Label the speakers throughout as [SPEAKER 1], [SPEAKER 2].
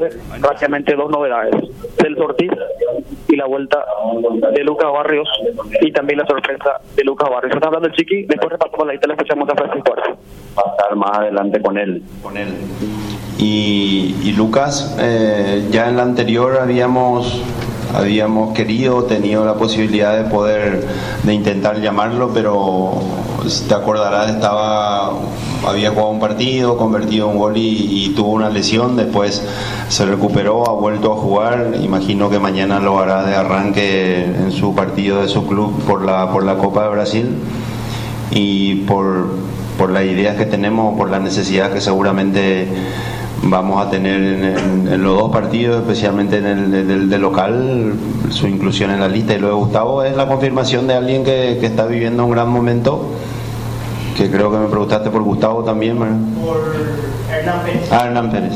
[SPEAKER 1] sumarle rápidamente dos novedades: Celso Ortiz y la vuelta de Lucas Barrios, y también la sorpresa de Lucas Barrios. Está hablando el Chiqui, después repasamos la lista, le escuchamos a Francisco Arce.
[SPEAKER 2] Va a estar más adelante con él. Y Lucas, ya en la anterior habíamos tenido la posibilidad de intentar llamarlo, pero si te acordarás, había jugado un partido, convertido un gol y tuvo una lesión. Después se recuperó, ha vuelto a jugar. Imagino que mañana lo hará de arranque en su partido de su club por la Copa de Brasil, y por las ideas que tenemos, por la necesidad que seguramente vamos a tener en los dos partidos, especialmente en el de local, su inclusión en la lista. Y lo de Gustavo es la confirmación de alguien que está viviendo un gran momento, que creo que me preguntaste por Gustavo también, ¿verdad?
[SPEAKER 3] Por Hernán Pérez.
[SPEAKER 2] Hernán Pérez.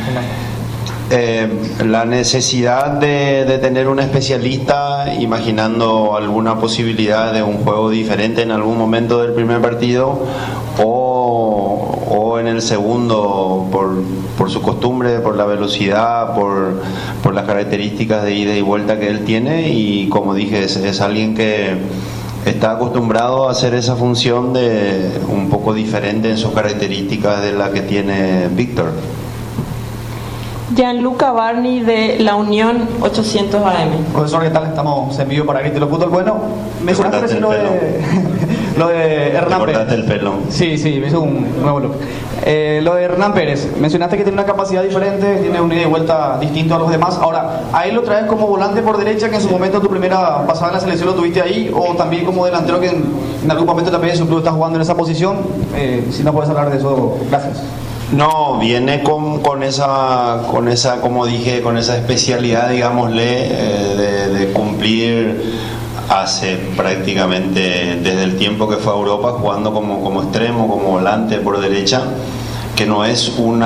[SPEAKER 2] La necesidad de tener un especialista, imaginando alguna posibilidad de un juego diferente en algún momento del primer partido o en el segundo, por su costumbre, por la velocidad, por las características de ida y vuelta que él tiene. Y como dije, es alguien que está acostumbrado a hacer esa función de un poco diferente en sus características de la que tiene Víctor.
[SPEAKER 4] Gianluca Barney de La Unión 800 AM.
[SPEAKER 5] Profesor, ¿qué tal? Estamos en vivo para Grito Fútbol. Bueno, mencionaste recién lo de Hernán Pérez.
[SPEAKER 2] Te cortaste el pelo.
[SPEAKER 5] Sí, me hizo un nuevo look. Lo de Hernán Pérez, mencionaste que tiene una capacidad diferente, tiene un ida y vuelta distinto a los demás. Ahora, ¿a él lo traes como volante por derecha, que en su momento tu primera pasada en la selección lo tuviste ahí, o también como delantero que en algún momento también en su club está jugando en esa posición? Si no puedes hablar de eso, gracias.
[SPEAKER 2] No, viene con esa, como dije, con esa especialidad, digámosle, de cumplir hace prácticamente desde el tiempo que fue a Europa, jugando como extremo, como volante por derecha, que no es un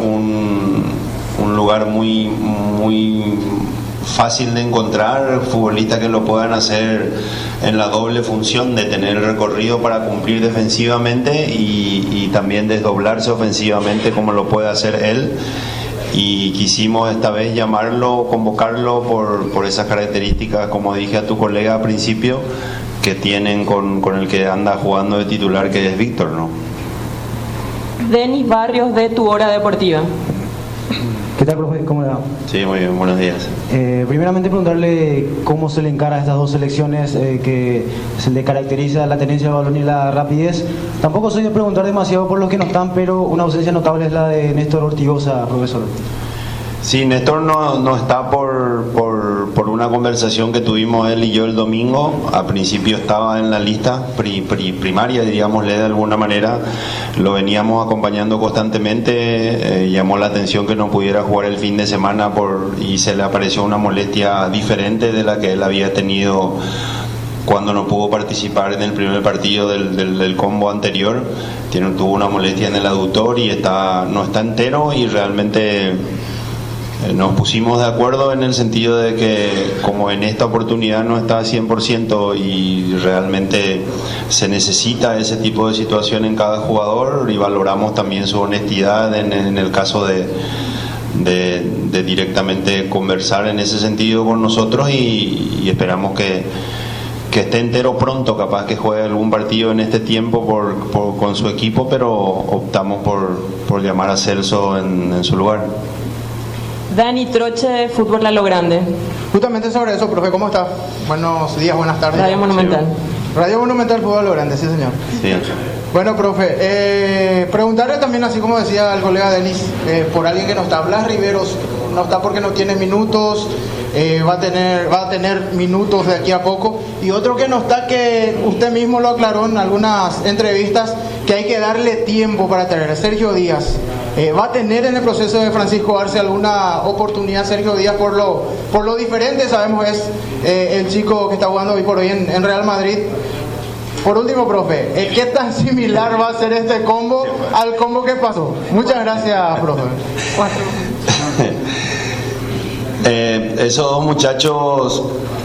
[SPEAKER 2] lugar muy fácil de encontrar futbolistas que lo puedan hacer en la doble función de tener recorrido para cumplir defensivamente y también desdoblarse ofensivamente, como lo puede hacer él. Y quisimos esta vez llamarlo, convocarlo por esas características, como dije a tu colega al principio, que tienen con el que anda jugando de titular, que es Víctor, ¿no?
[SPEAKER 4] Denis Barrios de Tu Hora Deportiva.
[SPEAKER 6] ¿Qué tal, profe? ¿Cómo le va?
[SPEAKER 2] Sí, muy bien, buenos días.
[SPEAKER 6] Primeramente preguntarle cómo se le encara a estas dos selecciones, que se le caracteriza la tenencia de balón y la rapidez. Tampoco soy de preguntar demasiado por los que no están, pero una ausencia notable es la de Néstor Ortigosa, profesor.
[SPEAKER 2] Sí, Néstor no está por una conversación que tuvimos él y yo el domingo. Al principio estaba en la lista primaria, diríamosle de alguna manera. Lo veníamos acompañando constantemente. Llamó la atención que no pudiera jugar el fin de semana y se le apareció una molestia diferente de la que él había tenido cuando no pudo participar en el primer partido del combo anterior. Tuvo una molestia en el aductor y no está entero, y realmente nos pusimos de acuerdo en el sentido de que, como en esta oportunidad no está 100% y realmente se necesita ese tipo de situación en cada jugador, y valoramos también su honestidad en el caso de directamente conversar en ese sentido con nosotros, y esperamos que esté entero pronto, capaz que juegue algún partido en este tiempo con su equipo, pero optamos por llamar a Celso en su lugar.
[SPEAKER 4] Dani Troche de Fútbol a lo Grande.
[SPEAKER 7] Justamente sobre eso, profe, ¿cómo está? Buenos días, buenas tardes.
[SPEAKER 4] Radio Monumental.
[SPEAKER 7] Radio Monumental, Fútbol a lo Grande, sí, señor.
[SPEAKER 2] Sí.
[SPEAKER 7] Bueno, profe, preguntarle también, así como decía el colega Denis, por alguien que no está. Blas Riveros no está porque no tiene minutos, va a tener minutos de aquí a poco. Y otro que no está, que usted mismo lo aclaró en algunas entrevistas, que hay que darle tiempo para traer. Sergio Díaz. ¿Va a tener en el proceso de Francisco Arce alguna oportunidad Sergio Díaz por lo diferente? Sabemos es el chico que está jugando hoy por hoy en Real Madrid. Por último, profe, ¿qué tan similar va a ser este combo al combo que pasó? Muchas gracias, profe.
[SPEAKER 2] Esos dos muchachos,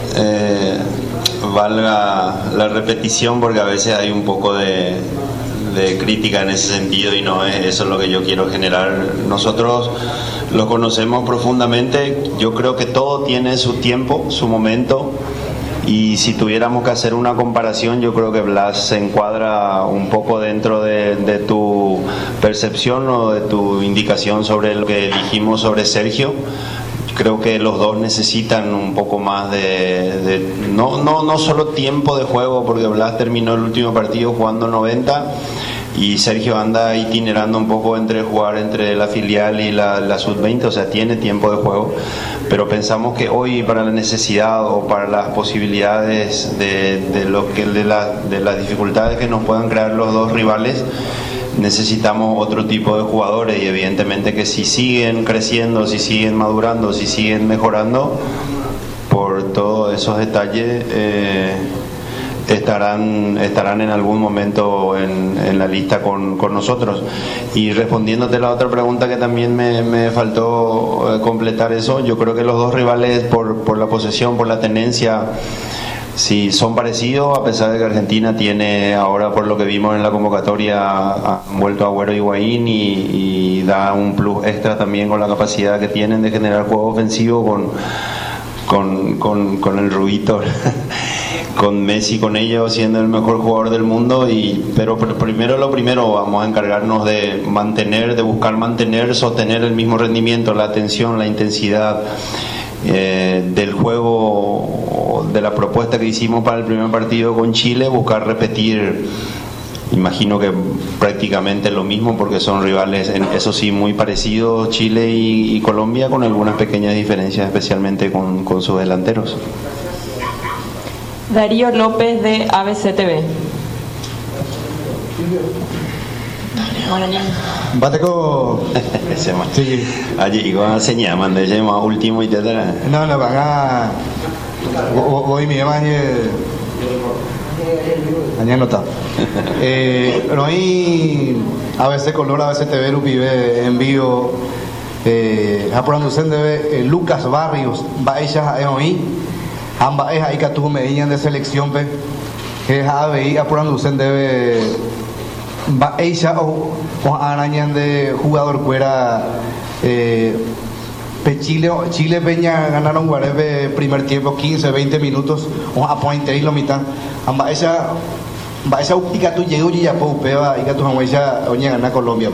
[SPEAKER 2] valga la repetición, porque a veces hay un poco de crítica en ese sentido, y no es eso lo que yo quiero generar. Nosotros Lo conocemos profundamente. Yo creo que todo tiene su tiempo, su momento. Y si tuviéramos que hacer una comparación, yo creo que Blas se encuadra un poco dentro de tu percepción o de tu indicación sobre lo que dijimos sobre Sergio. Creo que los dos necesitan un poco más no solo tiempo de juego, porque Blas terminó el último partido jugando 90 y Sergio anda itinerando un poco entre jugar entre la filial y la sub-20, o sea, tiene tiempo de juego, pero pensamos que hoy, para la necesidad o para las posibilidades de las dificultades que nos puedan crear los dos rivales, necesitamos otro tipo de jugadores, y evidentemente que si siguen creciendo, si siguen madurando, si siguen mejorando, por todos esos detalles estarán en algún momento en la lista con nosotros. Y respondiéndote la otra pregunta que también me faltó completar eso, yo creo que los dos rivales por la posesión, por la tenencia, sí son parecidos, a pesar de que Argentina tiene ahora, por lo que vimos en la convocatoria, han vuelto Agüero y Higuaín, y da un plus extra también con la capacidad que tienen de generar juego ofensivo con el Rubito con Messi, con ellos siendo el mejor jugador del mundo. Pero primero vamos a encargarnos de buscar mantener, sostener el mismo rendimiento, la atención, la intensidad del juego, de la propuesta que hicimos para el primer partido con Chile, buscar repetir, imagino que prácticamente lo mismo, porque son rivales, eso sí, muy parecidos, Chile y Colombia, con algunas pequeñas diferencias, especialmente con sus delanteros.
[SPEAKER 4] Darío López de ABCTV.
[SPEAKER 8] Bateko
[SPEAKER 2] allí con señal mande llama último y te dará
[SPEAKER 8] no van a voy mi imagen año nota no hay a veces color, a veces TV vive en vivo a producción de Lucas Barrios va ella hoy ambas es ahí que tuvo medallas de selección que es a producción de va ella o arañan de jugador fuera Chile Peña ganaron Guarebe primer tiempo 15-20 minutos o a pointe y lo mitad amba esa y que tú llegó y ya po peba y que tú ella oña gana Colombia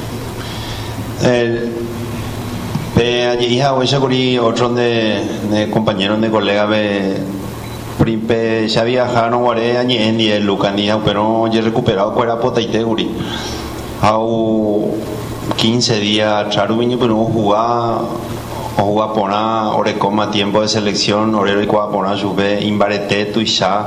[SPEAKER 2] allí hija o ella curi otro de compañeros de colegas Príncipe ya viajaron Guaré añi en Lucas pero ya recuperado fuera potaite guri au 15 días charubiño pero jugar pona orecoma tiempo de selección orero y cua pona sube imbarete tu ya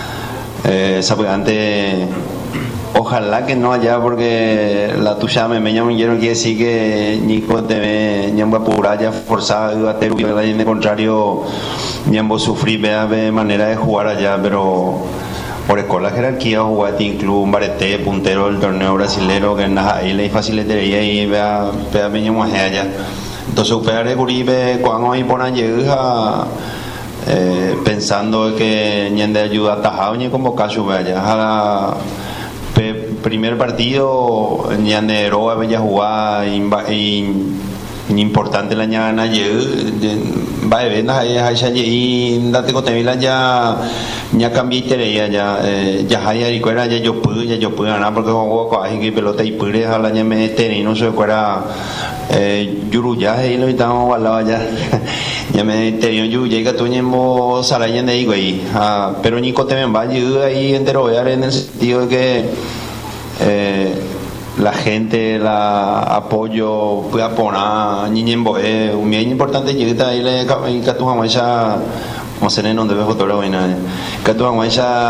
[SPEAKER 2] antes ojalá que no haya, porque la tuya me quiero que decir que Nico te ve ñambo apuraya forzado a tener en el contrario ñambo sufrir vea manera de jugar allá, pero por escuela jerarquía jugar en club un barete puntero del torneo brasilero que ahí le facilitaría y vea me llamo allá. Entonces usted de Curibe cuando ahí ponen llega pensando que ñende ayuda a tajado ni convocar su allá primer partido ñande roba bella jugar importante la ñana va de vendas y date con temila ya cambié ya haya y cuera ya yo pude ganar porque juego con que pelota y pude a la ñame y no se fuera yuruya y lo estamos al lado allá ya me tenía yo llega tu ñemo salayen de ahí pero ni cote me va ahí entero en el sentido de que la gente la apoyo puede poner niñembo un bien importante llega ahí le catujamos ya como se no debe fotógrafo y nada catujamos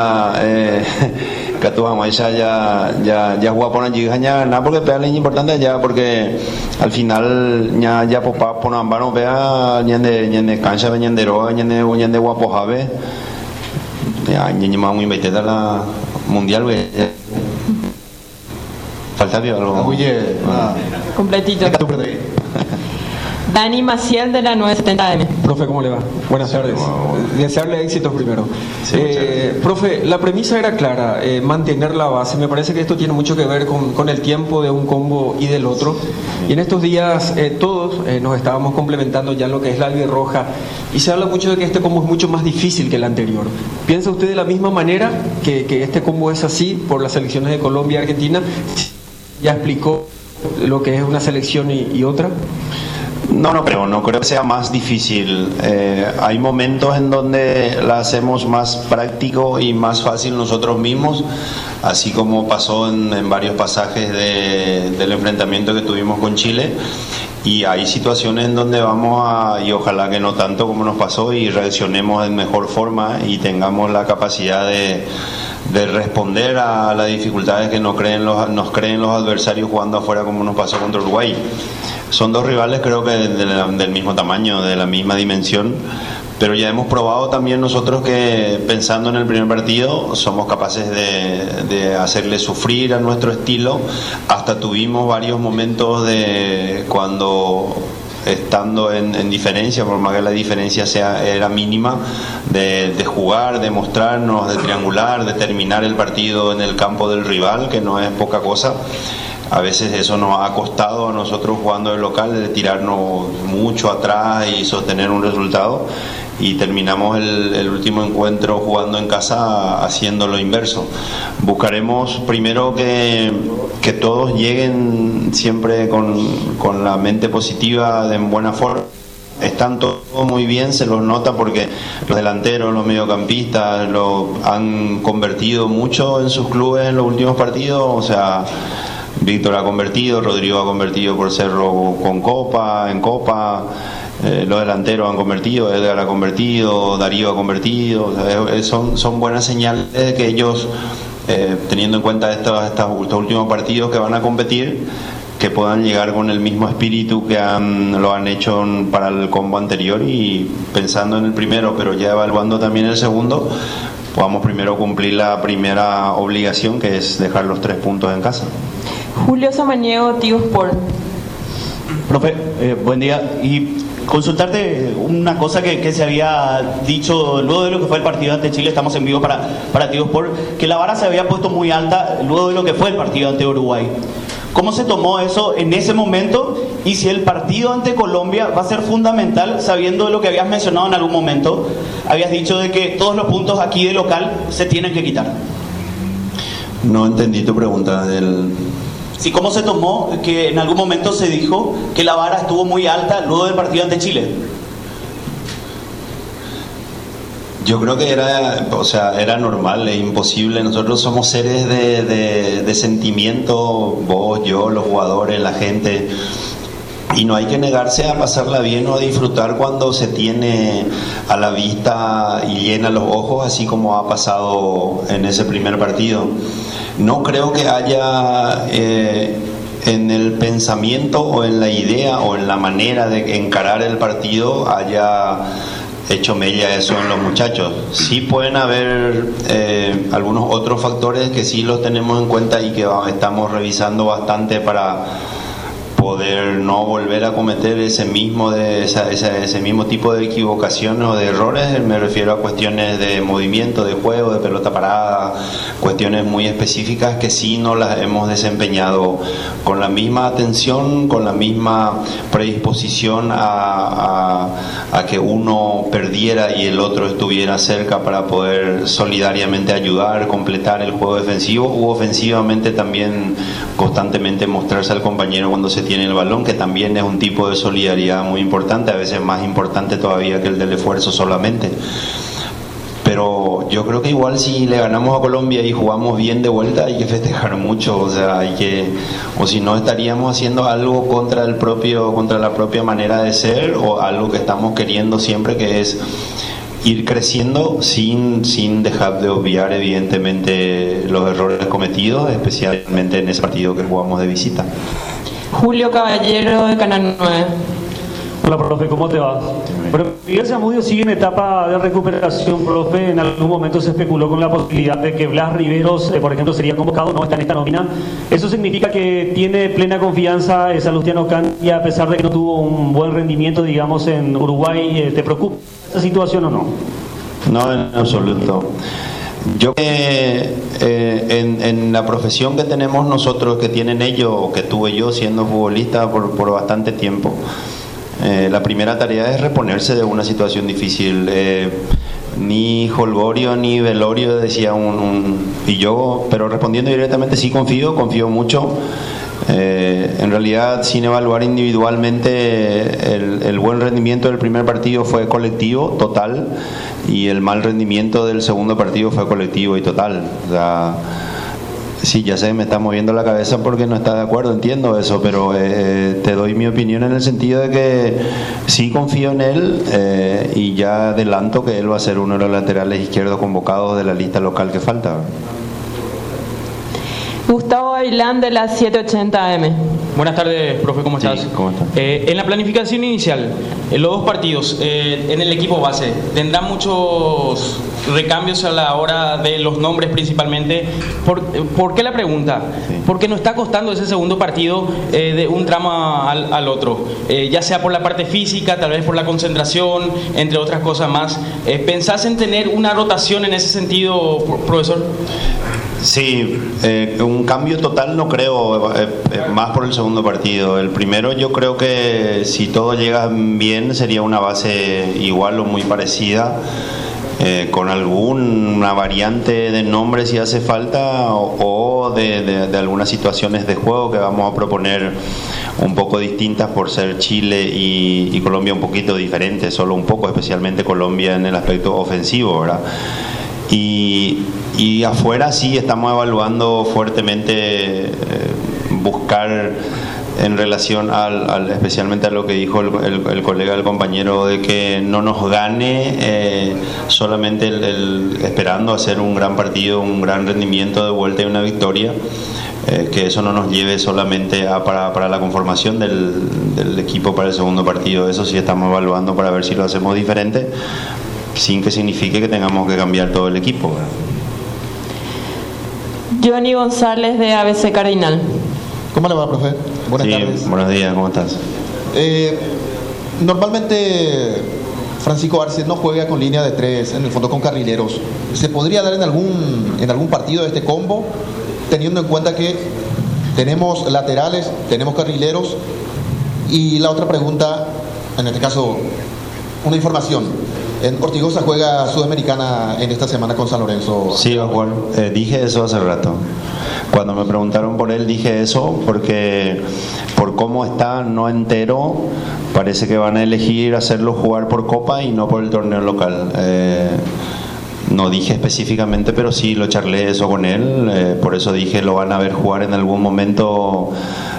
[SPEAKER 2] ya juega por allí nada porque pegarle importante ya porque al final ya popa poner ambano vea ñende cancha ñende roa ñende guapo jave ya ñende más muy metida la mundial falta algo
[SPEAKER 4] completito. Dani Maciel de la 970M.
[SPEAKER 9] Profe, ¿cómo le va? Buenas tardes. Desearle éxitos primero.
[SPEAKER 2] Sí,
[SPEAKER 9] profe, la premisa era clara, mantener la base. Me parece que esto tiene mucho que ver con el tiempo de un combo y del otro. Y en estos días todos nos estábamos complementando ya en lo que es la albirroja. Y se habla mucho de que este combo es mucho más difícil que el anterior. ¿Piensa usted de la misma manera que este combo es así por las selecciones de Colombia y Argentina? ¿Ya explicó lo que es una selección y otra?
[SPEAKER 2] No creo que sea más difícil. Hay momentos en donde la hacemos más práctico y más fácil nosotros mismos, así como pasó en varios pasajes del enfrentamiento que tuvimos con Chile. Y hay situaciones en donde y ojalá que no tanto como nos pasó, y reaccionemos en mejor forma y tengamos la capacidad de responder a las dificultades que nos creen los adversarios jugando afuera, como nos pasó contra Uruguay. Son dos rivales creo que del mismo tamaño, de la misma dimensión, pero ya hemos probado también nosotros que pensando en el primer partido somos capaces de hacerle sufrir a nuestro estilo. Hasta tuvimos varios momentos de cuando estando en diferencia, por más que la diferencia era mínima, de jugar, de mostrarnos, de triangular, de terminar el partido en el campo del rival, que no es poca cosa. A veces eso nos ha costado a nosotros jugando de local, de tirarnos mucho atrás y sostener un resultado, y terminamos el último encuentro jugando en casa haciendo lo inverso. Buscaremos primero que todos lleguen siempre con la mente positiva, en buena forma. Están todos muy bien, se los nota porque los delanteros, los mediocampistas lo han convertido mucho en sus clubes en los últimos partidos. O sea, Víctor ha convertido, Rodrigo ha convertido por Cerro en Copa, los delanteros han convertido, Edgar ha convertido, Darío ha convertido. O sea, son buenas señales de que ellos, teniendo en cuenta estos últimos partidos que van a competir, que puedan llegar con el mismo espíritu que lo han hecho para el combo anterior, y pensando en el primero, pero ya evaluando también el segundo, podamos primero cumplir la primera obligación, que es dejar los 3 puntos en casa.
[SPEAKER 4] Julio Samaniego, Tigo Sport.
[SPEAKER 10] Profe, buen día. Y consultarte una cosa que se había dicho luego de lo que fue el partido ante Chile. Estamos en vivo para Tigo Sport, que la vara se había puesto muy alta luego de lo que fue el partido ante Uruguay. ¿Cómo se tomó eso en ese momento? Y si el partido ante Colombia va a ser fundamental, sabiendo lo que habías mencionado en algún momento, habías dicho de que todos los puntos aquí de local se tienen que quitar.
[SPEAKER 2] No entendí tu pregunta.
[SPEAKER 10] Sí, ¿cómo se tomó que en algún momento se dijo que la vara estuvo muy alta luego del partido ante Chile?
[SPEAKER 2] Yo creo que era normal, es imposible. Nosotros somos seres de sentimiento, vos, yo, los jugadores, la gente, y no hay que negarse a pasarla bien o a disfrutar cuando se tiene a la vista y llena los ojos, así como ha pasado en ese primer partido. No creo que haya en el pensamiento o en la idea o en la manera de encarar el partido haya hecho mella eso en los muchachos. Sí pueden haber algunos otros factores que sí los tenemos en cuenta y que estamos revisando bastante para poder no volver a cometer ese mismo tipo de equivocaciones o de errores. Me refiero a cuestiones de movimiento, de juego, de pelota parada, cuestiones muy específicas que sí no las hemos desempeñado con la misma atención, con la misma predisposición a que uno perdiera y el otro estuviera cerca para poder solidariamente ayudar, completar el juego defensivo u ofensivamente también constantemente mostrarse al compañero cuando se tiene el balón, que también es un tipo de solidaridad muy importante, a veces más importante todavía que el del esfuerzo solamente. Pero yo creo que igual si le ganamos a Colombia y jugamos bien de vuelta, hay que festejar mucho, o sea, o si no estaríamos haciendo algo contra la propia manera de ser, o algo que estamos queriendo siempre, que es ir creciendo sin dejar de obviar evidentemente los errores cometidos, especialmente en ese partido que jugamos de visita.
[SPEAKER 4] Julio Caballero de Canal 9.
[SPEAKER 11] Hola, profe, ¿cómo te va? Bueno, Miguel Zamudio sigue en etapa de recuperación, profe. En algún momento se especuló con la posibilidad de que Blas Riveros, por ejemplo, sería convocado, no está en esta nómina. ¿Eso significa que tiene plena confianza Salustiano Candia, a pesar de que no tuvo un buen rendimiento, digamos, en Uruguay? ¿Te preocupa esta situación o no?
[SPEAKER 2] No, en absoluto. Yo en la profesión que tenemos nosotros, que tienen ellos, o que tuve yo siendo futbolista por bastante tiempo, la primera tarea es reponerse de una situación difícil. Ni jolgorio ni velorio, decía y yo, pero respondiendo directamente, sí confío mucho. En realidad, sin evaluar individualmente, el buen rendimiento del primer partido fue colectivo, total, y el mal rendimiento del segundo partido fue colectivo y total. O sea, sí, ya sé, me está moviendo la cabeza porque no está de acuerdo, entiendo eso, pero te doy mi opinión en el sentido de que sí confío en él, y ya adelanto que él va a ser uno de los laterales izquierdos convocados de la lista local que falta.
[SPEAKER 4] Gustavo Ailán, de las 780 AM.
[SPEAKER 12] Buenas tardes, profe, ¿cómo estás?
[SPEAKER 2] Sí, ¿cómo estás?
[SPEAKER 12] En la planificación inicial, en los dos partidos, en el equipo base, ¿tendrá muchos recambios a la hora de los nombres principalmente? ¿Por qué la pregunta?
[SPEAKER 2] Sí.
[SPEAKER 12] Porque nos está costando ese segundo partido de un tramo al otro, ya sea por la parte física, tal vez por la concentración, entre otras cosas más. ¿Pensás en tener una rotación en ese sentido, profesor?
[SPEAKER 2] Sí, un cambio total no creo, más por el segundo partido. El primero yo creo que si todo llega bien sería una base igual o muy parecida, con alguna variante de nombre si hace falta, o de algunas situaciones de juego que vamos a proponer un poco distintas por ser Chile y Colombia un poquito diferentes, solo un poco, especialmente Colombia en el aspecto ofensivo, ¿verdad? Y afuera sí estamos evaluando fuertemente buscar en relación especialmente a lo que dijo el colega, el compañero, de que no nos gane solamente esperando hacer un gran partido, un gran rendimiento de vuelta y una victoria, que eso no nos lleve solamente para la conformación del equipo para el segundo partido. Eso sí estamos evaluando para ver si lo hacemos diferente, sin que signifique que tengamos que cambiar todo el equipo, ¿verdad?
[SPEAKER 4] Johnny González, de ABC Cardinal.
[SPEAKER 13] ¿Cómo le va, profe? Buenas tardes.
[SPEAKER 2] Buenos días, ¿cómo estás?
[SPEAKER 13] Normalmente Francisco Arce no juega con línea de tres, en el fondo con carrileros. ¿Se podría dar en algún partido de este combo, teniendo en cuenta que tenemos laterales, tenemos carrileros? Y la otra pregunta, en este caso, una información. Ortigosa juega Sudamericana en esta semana con San Lorenzo.
[SPEAKER 2] Sí, va a jugar. Dije eso hace rato. Cuando me preguntaron por él dije eso porque por cómo está no entero, parece que van a elegir hacerlo jugar por Copa y no por el torneo local. No dije específicamente, pero sí lo charlé eso con él, por eso dije lo van a ver jugar en algún momento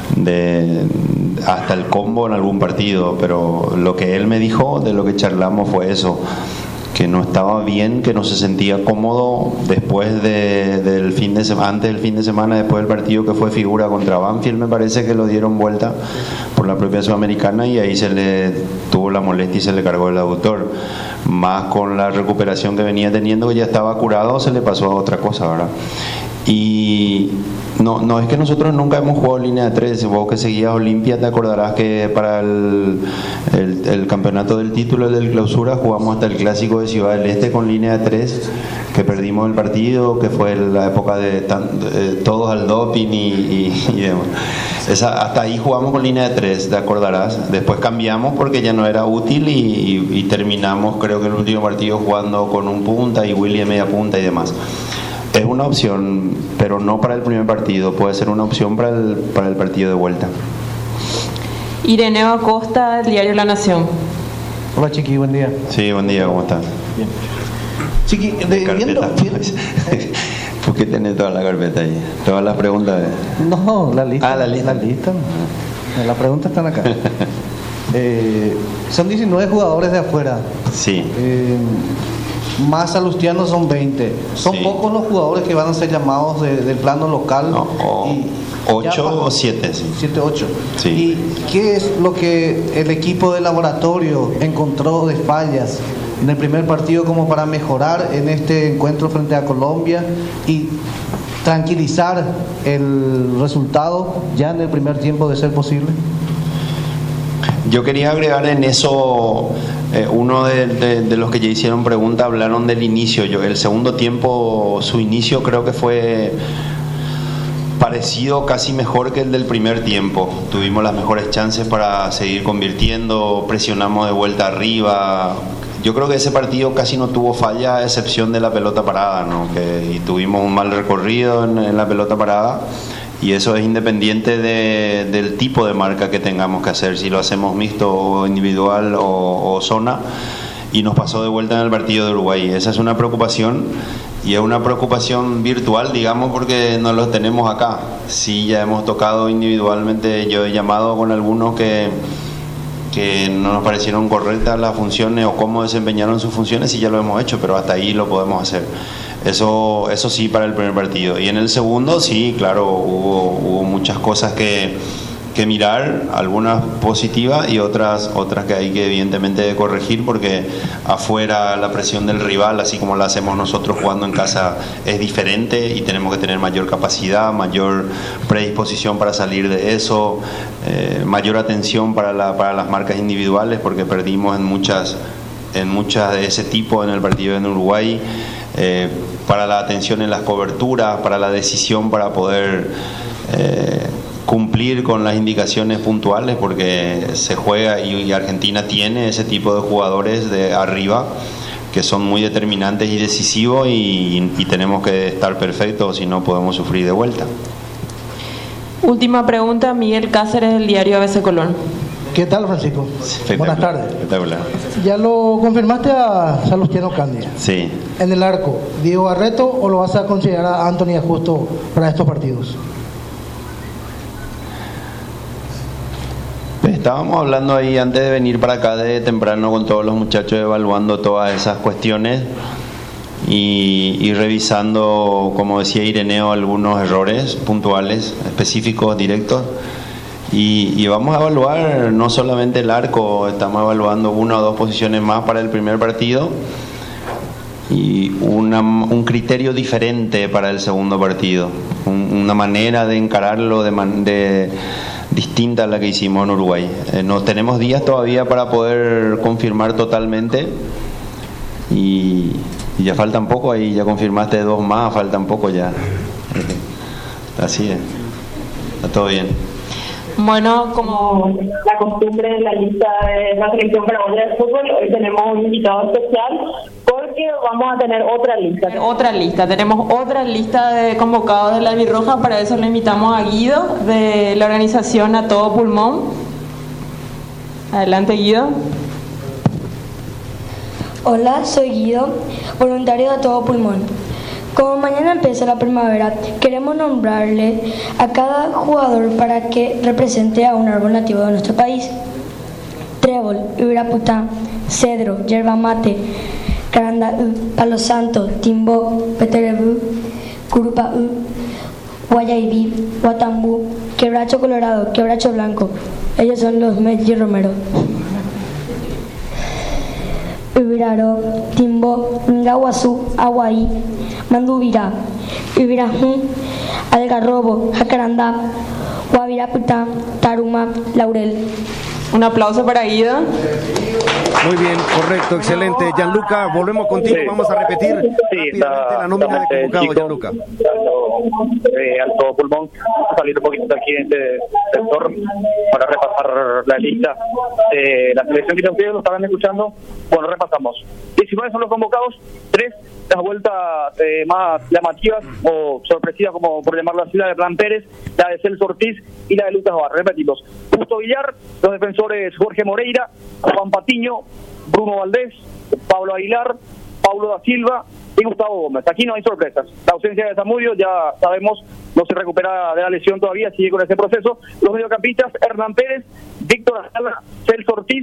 [SPEAKER 2] hasta el combo en algún partido, pero lo que él me dijo, de lo que charlamos, fue eso, que no estaba bien, que no se sentía cómodo después del fin de semana, antes del fin de semana, después del partido que fue figura contra Banfield, me parece que lo dieron vuelta por la propia Sudamericana y ahí se le tuvo la molestia y se le cargó el aductor, más con la recuperación que venía teniendo, que ya estaba curado, se le pasó a otra cosa, ¿verdad? Y no es que nosotros nunca hemos jugado línea de tres. Vos que seguías Olimpia te acordarás que para el campeonato del título del clausura jugamos hasta el clásico de Ciudad del Este con línea de tres, que perdimos el partido, que fue la época de todos al doping y demás. Hasta ahí jugamos con línea de tres, te acordarás. Después cambiamos porque ya no era útil y terminamos, creo que el último partido, jugando con un punta y William media punta y demás. Es una opción, pero no para el primer partido, puede ser una opción para el partido de vuelta.
[SPEAKER 4] Ireneo Acosta, del diario La Nación.
[SPEAKER 6] Hola, Chiqui, buen día.
[SPEAKER 2] Sí, buen día, ¿cómo estás?
[SPEAKER 6] Bien. Chiqui,
[SPEAKER 2] ¿Por qué tenés toda la carpeta ahí? ¿Todas las preguntas?
[SPEAKER 6] No, la lista.
[SPEAKER 2] La lista.
[SPEAKER 6] Las preguntas están acá. Son 19 jugadores de afuera.
[SPEAKER 2] Sí.
[SPEAKER 14] más Salustiano son 20. Son pocos los jugadores que van a ser llamados del plano local.
[SPEAKER 2] 8 o 7, sí.
[SPEAKER 14] 7, 8.
[SPEAKER 2] Sí.
[SPEAKER 14] ¿Y qué es lo que el equipo de laboratorio encontró de fallas en el primer partido como para mejorar en este encuentro frente a Colombia y tranquilizar el resultado ya en el primer tiempo de ser posible?
[SPEAKER 2] Yo quería agregar en eso, uno de los que ya hicieron pregunta hablaron del inicio. El segundo tiempo, su inicio creo que fue parecido, casi mejor que el del primer tiempo. Tuvimos las mejores chances para seguir convirtiendo, presionamos de vuelta arriba. Yo creo que ese partido casi no tuvo falla, a excepción de la pelota parada, ¿no? Y tuvimos un mal recorrido en la pelota parada, y eso es independiente del tipo de marca que tengamos que hacer, si lo hacemos mixto o individual o zona, y nos pasó de vuelta en el partido de Uruguay. Esa es una preocupación, y es una preocupación virtual, digamos, porque no lo tenemos acá. Sí, ya hemos tocado individualmente, yo he llamado con algunos que no nos parecieron correctas las funciones o cómo desempeñaron sus funciones, y ya lo hemos hecho, pero hasta ahí lo podemos hacer. Eso sí, para el primer partido. Y en el segundo, sí, claro, hubo muchas cosas que mirar, algunas positivas y otras que hay que evidentemente corregir, porque afuera la presión del rival, así como la hacemos nosotros jugando en casa, es diferente, y tenemos que tener mayor capacidad, mayor predisposición para salir de eso, mayor atención para las marcas individuales, porque perdimos en muchas de ese tipo en el partido en Uruguay, para la atención en las coberturas, para la decisión, para poder cumplir con las indicaciones puntuales, porque se juega y Argentina tiene ese tipo de jugadores de arriba que son muy determinantes y decisivos, y tenemos que estar perfectos, si no podemos sufrir de vuelta.
[SPEAKER 4] Última pregunta, Miguel Cáceres, del diario ABC Colón.
[SPEAKER 15] ¿Qué tal, Francisco? Buenas tardes.
[SPEAKER 2] Espectacular.
[SPEAKER 15] ¿Ya lo confirmaste a Salustiano Candia?
[SPEAKER 2] Sí.
[SPEAKER 15] ¿En el arco, Diego Barreto, o lo vas a considerar a Anthony Justo para estos partidos?
[SPEAKER 2] Estábamos hablando ahí antes de venir para acá de temprano con todos los muchachos, evaluando todas esas cuestiones y revisando, como decía Ireneo, algunos errores puntuales, específicos, directos. Y vamos a evaluar no solamente el arco, estamos evaluando 1 o 2 posiciones más para el primer partido, y un criterio diferente para el segundo partido, una manera de encararlo distinta a la que hicimos en Uruguay. No tenemos días todavía para poder confirmar totalmente, y ya faltan poco. Ahí ya confirmaste 2 más, faltan poco ya. Así es, está todo bien.
[SPEAKER 4] Bueno, como la costumbre de la lista de la selección paraguaya de fútbol, hoy tenemos un invitado especial, porque vamos a tener otra lista. Tenemos otra lista de convocados de la Albirroja. Para eso le invitamos a Guido, de la organización A Todo Pulmón. Adelante, Guido.
[SPEAKER 16] Hola, soy Guido, voluntario de A Todo Pulmón. Como mañana empieza la primavera, queremos nombrarle a cada jugador para que represente a un árbol nativo de nuestro país. Trébol, Ibiraputá, cedro, yerba mate, carandaú, palo santo, timbó, peterebú, curupaú, guayaibí, guatambú, quebracho colorado, quebracho blanco. Ellos son los Medji Romero. Ibiraro, Timbo, Ngaguazú, Aguaí, Mandubirá, Ibirajú, Algarrobo, Jacarandá, Guaviraputá, Taruma, Laurel.
[SPEAKER 4] Un aplauso para Guido.
[SPEAKER 17] Muy bien, correcto, excelente. Gianluca, volvemos contigo, vamos a repetir rápidamente la nómina de convocados, Gianluca.
[SPEAKER 1] Al Todo Pulmón, salir un poquito de aquí en este sector para repasar la lista de la selección que ustedes lo estaban escuchando. Bueno, repasamos. 19 son los convocados, 3 las vueltas más llamativas o sorpresivas, como por llamarlo así, la de Hernán Pérez, la de Celso Ortiz y la de Lucas Barrios. Repetimos: Justo Villar, los defensores Jorge Moreira, Juan Patiño, Bruno Valdés, Pablo Aguilar, Paulo da Silva y Gustavo Gómez. Aquí no hay sorpresas. La ausencia de Zamudio, ya sabemos, no se recupera de la lesión todavía, sigue con ese proceso. Los mediocampistas: Hernán Pérez, Víctor Ayala, Celso Ortiz,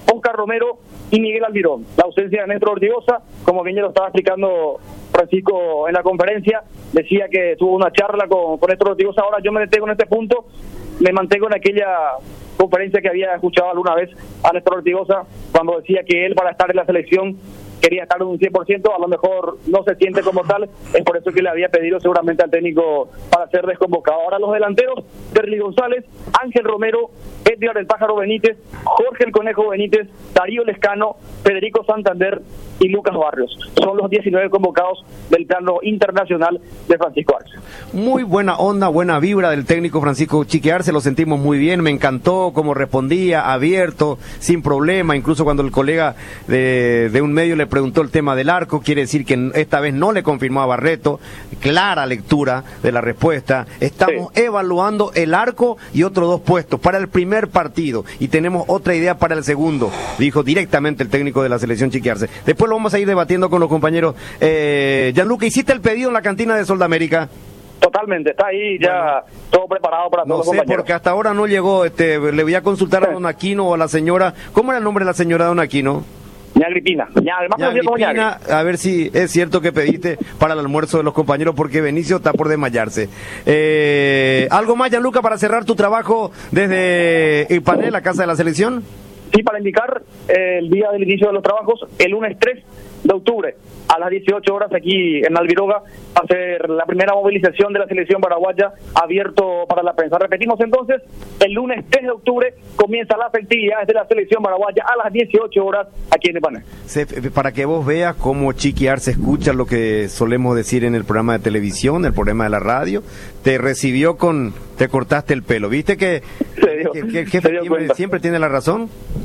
[SPEAKER 1] Oscar Romero y Miguel Almirón. La ausencia de Néstor Ortigosa, como bien ya lo estaba explicando Francisco en la conferencia, decía que tuvo una charla con Néstor Ortigosa. Ahora yo me detengo en este punto, me mantengo en aquella conferencia que había escuchado alguna vez a Néstor Ortigosa cuando decía que él, para estar en la selección, quería estar en un 100%, a lo mejor no se siente como tal, es por eso que le había pedido seguramente al técnico para ser desconvocado. Ahora los delanteros, Derly González, Ángel Romero, Edgar el Pájaro Benítez, Jorge el Conejo Benítez, Darío Lescano, Federico Santander y Lucas Barrios. Son los 19 convocados del plano internacional de Francisco Arce.
[SPEAKER 17] Muy buena onda, buena vibra del técnico Francisco Chiqui Arce, lo sentimos muy bien, me encantó cómo respondía, abierto, sin problema, incluso cuando el colega de un medio le preguntó el tema del arco, quiere decir que esta vez no le confirmó a Barreto, clara lectura de la respuesta, estamos evaluando el arco y otros 2 puestos para el primer partido y tenemos otra idea para el segundo, dijo directamente el técnico de la selección Chiqui Arce. Después lo vamos a ir debatiendo con los compañeros. Gianluca, ¿hiciste el pedido en la cantina de Soldamérica?
[SPEAKER 1] Totalmente, está ahí ya todo preparado para todos los compañeros.
[SPEAKER 17] No sé, porque hasta ahora no llegó, le voy a consultar a don Aquino o a la señora, ¿cómo era el nombre de la señora don Aquino?
[SPEAKER 1] Ña Agripina,
[SPEAKER 17] a ver si es cierto que pediste para el almuerzo de los compañeros, porque Benicio está por desmayarse. ¿Algo más, Gianluca, para cerrar tu trabajo desde el panel, la Casa de la Selección?
[SPEAKER 1] Sí, para indicar el día del inicio de los trabajos, el lunes 3 de octubre, a las 18 horas aquí en Albiroga, va a ser la primera movilización de la selección paraguaya, abierto para la prensa. Repetimos entonces, el lunes 3 de octubre comienzan las actividades de la selección paraguaya a las 18 horas aquí en Ipanema.
[SPEAKER 17] Para que vos veas cómo Chiqui Arce escucha lo que solemos decir en el programa de televisión, el programa de la radio, te recibió te cortaste el pelo, ¿viste que el jefe siempre tiene la razón?